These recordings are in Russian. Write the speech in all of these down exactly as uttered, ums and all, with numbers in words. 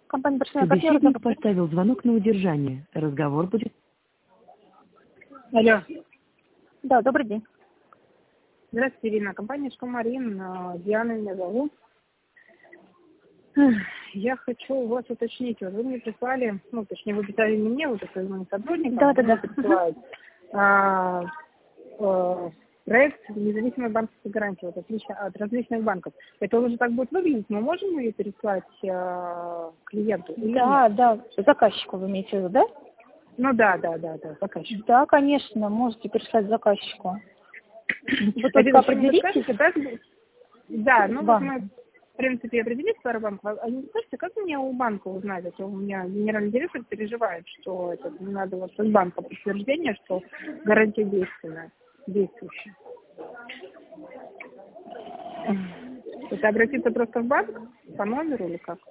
Компания «Большая партнер». Собеседник поставил звонок на удержание. Разговор будет... Алло. Да, добрый день. Здравствуйте, Ирина. Компания «Шкомарин». Диана меня зовут. Я хочу у вас уточнить. Вот вы мне прислали, ну, точнее, вы писали не мне, вот это моим сотрудникам. Да, да, да. Присылают а, а, проект независимой банковской гарантии, вот, отлично, от различных банков. Это уже так будет выглядеть? Мы можем ее переслать а, клиенту? Да, да, заказчику вы имеете в виду, да? Ну да, да, да, да, заказчику. Да, конечно, можете переслать заказчику. Вы А только определитесь? да, да, ну вот банк. мы, в принципе, определились пару банков. А не скажете, как мне у банка узнать? А то у меня генеральный директор переживает, что это не надо вот от банка подтверждение, что гарантия действенная, действующая. Это обратиться просто в банк по номеру или как?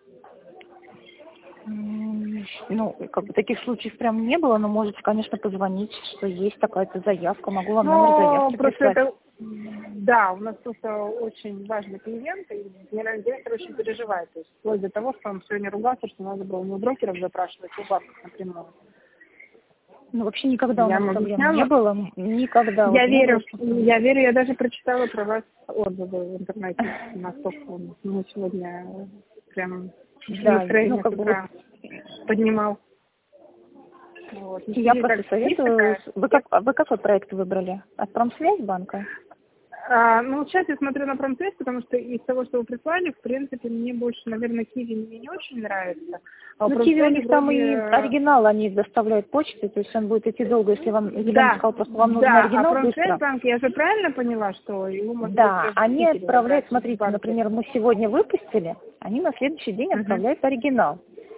Ну, как бы таких случаев прям не было, но можете, конечно, позвонить, что есть такая-то заявка, могу вам номер заявки просто прислать. это, да, у нас просто очень важный клиент, и генеральный директор очень переживает, то есть вплоть до того, что он сегодня ругался, что надо было не у брокеров запрашивать, а у банков напрямую. Ну, вообще никогда у Я нас проблем объясняла? не было, никогда. Я вот верю, не было. я верю, я даже прочитала про вас отзывы в интернете, насколько он ну, сегодня прям Да, настроение ну, как с бы утра вот, поднимал. Вот. я И просто как, советую, вы, как, а вы какой проект выбрали? От Промсвязьбанка? А, ну, сейчас я смотрю на промсвязь, потому что из того, что вы прислали, в принципе, мне больше, наверное, Киви мне не очень нравится. А Ну, Киви у них там вроде... и оригинал, они доставляют почтой, то есть он будет идти долго, если вам, Елена Да, сказала, просто вам нужен да, а оригинал быстро. промсвязьбанк, я же правильно поняла, что его можно Да, будет они в Питере отправляют, забрать в смотрите, банке. например, мы сегодня выпустили, они на следующий день Угу. отправляют оригинал.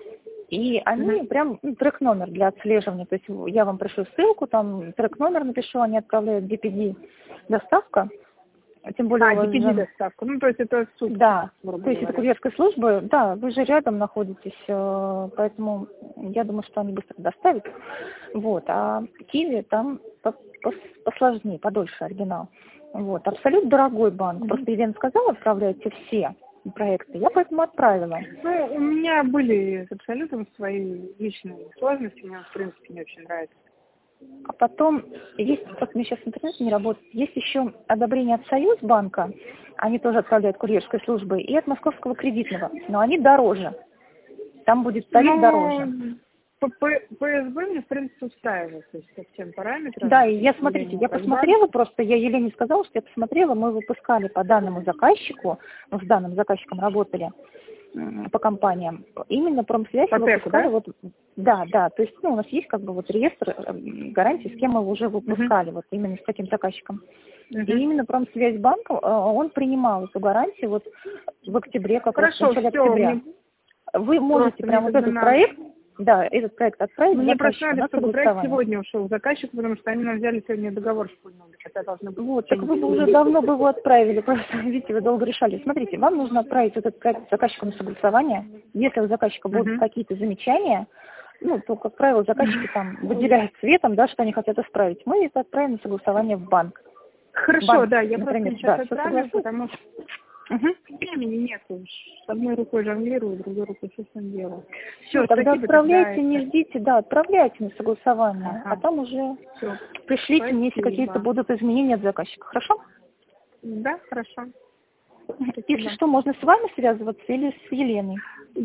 И они Угу. прям ну, трек-номер для отслеживания, то есть я вам пришлю ссылку, там трек-номер напишу, они отправляют ди пи ди доставка, тем более А, у вас ди пи ди же... доставка, ну, то есть это сутки, Да, грубо то есть это говоря. курьерская служба, да, вы же рядом находитесь, э, поэтому я думаю, что они быстро доставят. Вот, а Киви там по- пос- посложнее, подольше оригинал. Вот, абсолютно дорогой банк. Просто Елена сказала, отправляйте все проекты, я поэтому отправила. Ну, у меня были с абсолютом свои личные сложности, мне он, в принципе, не очень нравится. А потом, есть, просто мне сейчас интернет не работает, есть еще одобрение от Союзбанка, они тоже отправляют курьерской службой, и от Московского кредитного, но они дороже. Там будет тариф Ну, дороже. по ПСБ мне, в принципе, устраивает, то есть по всем параметрам. Да, и я, смотрите, я посмотрела просто, я Елене сказала, что я посмотрела, мы выпускали по данному заказчику, мы с данным заказчиком работали м, по компаниям, именно Промсвязь По теку, выпускали, да? вот, да, да, то есть, ну, у нас есть как бы вот реестр э, гарантий, с кем мы уже выпускали, uh-huh. вот именно с таким заказчиком. Uh-huh. И именно Промсвязьбанк, э, он принимал эту гарантию вот в октябре, как раз в Хорошо, начале все, октября. мне Вы можете просто прямо мне вот этот надо. проект, да, этот проект отправить Мне просто заказчику надо, на чтобы проект согласование. сегодня ушел заказчику, потому что они нам взяли сегодня договор школьный, хотя должны быть. Вот, так вы бы уже давно бы его отправили, просто, видите, вы долго решали. Смотрите, вам нужно отправить этот проект заказчику на согласование. Если у заказчика будут Угу. какие-то замечания, ну, то, как правило, заказчики там выделяют цветом, да, что они хотят исправить. Мы это отправим на согласование в банк. Хорошо, банк, да, я например, просто сейчас да, отправлю, потому что угу. времени нет. С одной рукой жонглирую, другой рукой совсем делаю. Все, ну, тогда спасибо, отправляйте, тогда не это... ждите, да, отправляйте на согласование, Ага. а там уже Все. пришлите Спасибо. мне, если какие-то будут изменения от заказчика. Хорошо? Да, хорошо. Спасибо. Если что, можно с вами связываться или с Еленой?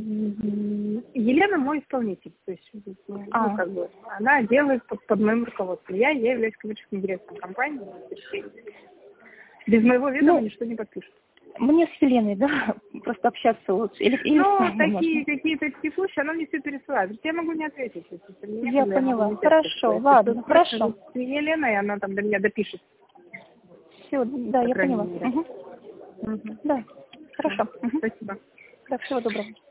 Елена мой исполнитель, то есть ну, а. как бы, она делает под, под моим руководством. Я, я являюсь коммерческим директором компании. Без моего ведома ну, ничто не подпишет. Мне с Еленой, да, просто общаться лучше. Или, или ну, такие какие-то текущие, она мне все пересылает. Я могу не ответить. Если не я было, поняла. Я Хорошо, если ладно, хорошо. С Еленой она там до меня допишет. Все, да, я поняла. Угу. Угу. Да, хорошо. Угу. Спасибо. Да, всего доброго.